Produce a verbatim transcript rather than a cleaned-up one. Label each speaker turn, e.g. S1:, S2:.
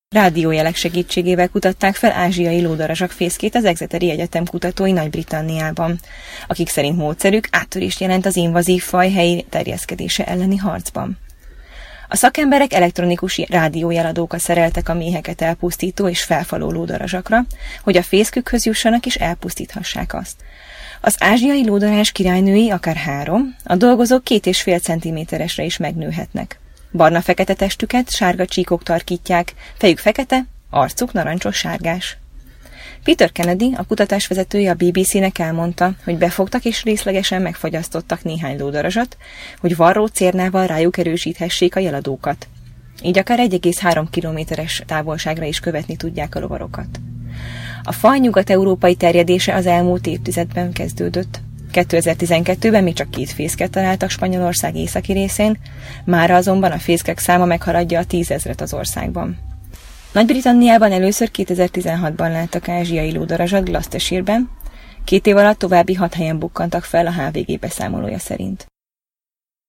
S1: Rádiójelek segítségével kutatták fel ázsiai lódarazsak fészkét az Exeteri Egyetem kutatói Nagy-Britanniában, akik szerint módszerük áttörést jelent az invazív faj helyi terjeszkedése elleni harcban. A szakemberek elektronikus rádiójeladókat szereltek a méheket elpusztító és felfaló lódarazsakra, hogy a fészkükhöz jussanak és elpusztíthassák azt. Az ázsiai lódarazs királynői akár három, a dolgozók két és fél centiméteresre is megnőhetnek. Barna-fekete testüket sárga csíkok tarkítják, fejük fekete, arcuk narancsos-sárgás. Peter Kennedy, a kutatásvezetője a bé bé cé-nek elmondta, hogy befogtak és részlegesen megfagyasztottak néhány lódarazsat, hogy varró cérnával rájuk erősíthessék a jeladókat. Így akár egy egész három kilométeres távolságra is követni tudják a rovarokat. A faj nyugat-európai terjedése az elmúlt évtizedben kezdődött. kétezer-tizenkettőben még csak két fészket találtak Spanyolország északi részén, mára azonban a fészkek száma meghaladja a tízezret az országban. Nagy-Britanniában először kétezer-tizenhatban láttak ázsiai lódarazsat Gloucestershire-ben, két év alatt további hat helyen bukkantak fel a há vé gé beszámolója szerint.